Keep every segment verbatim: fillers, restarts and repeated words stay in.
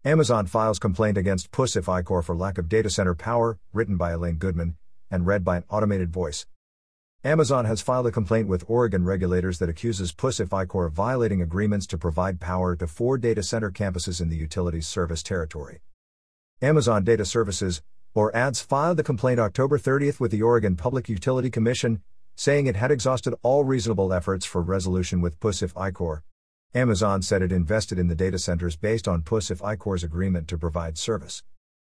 Amazon files complaint against Pusif Icor for lack of data center power, written by Elaine Goodman, and read by an automated voice. Amazon has filed a complaint with Oregon regulators that accuses Pusif Icor of violating agreements to provide power to four data center campuses in the utilities service territory. Amazon Data Services, or A D S, filed the complaint October thirtieth with the Oregon Public Utility Commission, saying it had exhausted all reasonable efforts for resolution with Pusif Icor. Amazon said it invested in the data centers based on Pusif Icor's agreement to provide service.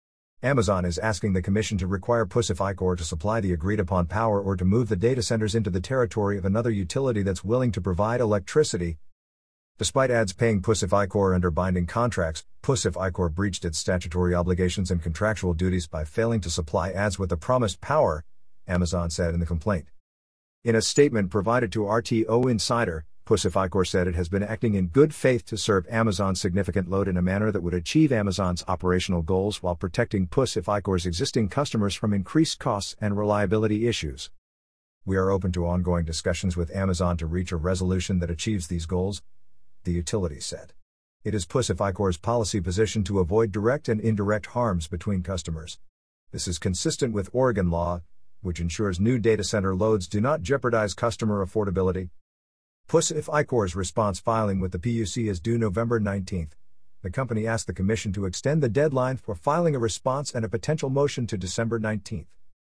Amazon is asking the Commission to require Pusif Icor to supply the agreed-upon power or to move the data centers into the territory of another utility that's willing to provide electricity. Despite A D S paying Pusif Icor under binding contracts, Pusif Icor breached its statutory obligations and contractual duties by failing to supply A D S with the promised power, Amazon said in the complaint. In a statement provided to R T O Insider, Pusif Icor said it has been acting in good faith to serve Amazon's significant load in a manner that would achieve Amazon's operational goals while protecting Pusif Icor's existing customers from increased costs and reliability issues. We are open to ongoing discussions with Amazon to reach a resolution that achieves these goals, the utility said. It is Pusif Icor's policy position to avoid direct and indirect harms between customers. This is consistent with Oregon law, which ensures new data center loads do not jeopardize customer affordability. Pusif Icor's response filing with the P U C is due November nineteenth. The company asked the Commission to extend the deadline for filing a response and a potential motion to December nineteenth.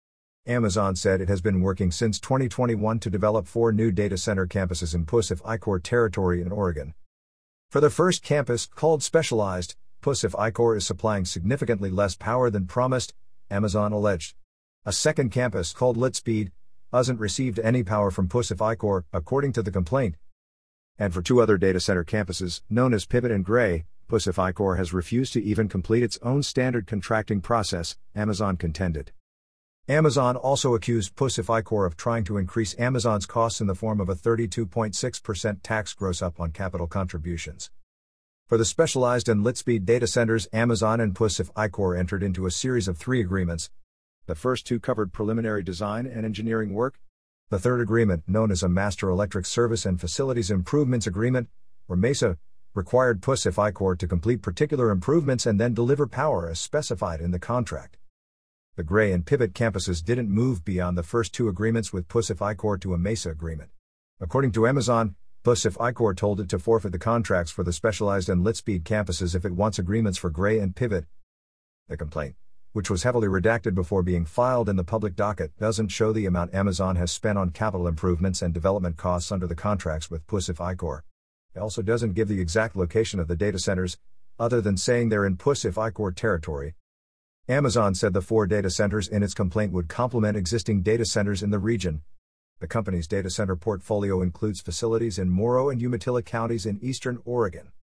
Amazon said it has been working since twenty twenty-one to develop four new data center campuses in Pusif Icor territory in Oregon. For the first campus, called Specialized, Pusif Icor is supplying significantly less power than promised, Amazon alleged. A second campus, called Litspeed, hasn't received any power from Pusif Icor, according to the complaint. And for two other data center campuses, known as Pivot and Gray, Pusif Icor has refused to even complete its own standard contracting process, Amazon contended. Amazon also accused Pusif Icor of trying to increase Amazon's costs in the form of a thirty-two point six percent tax gross up on capital contributions. For the Specialized and Litspeed data centers, Amazon and Pusif Icor entered into a series of three agreements. The first two covered preliminary design and engineering work. The third agreement, known as a Master Electric Service and Facilities Improvements Agreement, or MESA, required Pusif Icor to complete particular improvements and then deliver power as specified in the contract. The Gray and Pivot campuses didn't move beyond the first two agreements with Pusif Icor to a MESA agreement. According to Amazon, Pusif Icor told it to forfeit the contracts for the Specialized and Litspeed campuses if it wants agreements for Gray and Pivot. The complaint, which was heavily redacted before being filed in the public docket, doesn't show the amount Amazon has spent on capital improvements and development costs under the contracts with Pusif Icor. It also doesn't give the exact location of the data centers, other than saying they're in Pusif Icor territory. Amazon said the four data centers in its complaint would complement existing data centers in the region. The company's data center portfolio includes facilities in Morrow and Umatilla counties in eastern Oregon.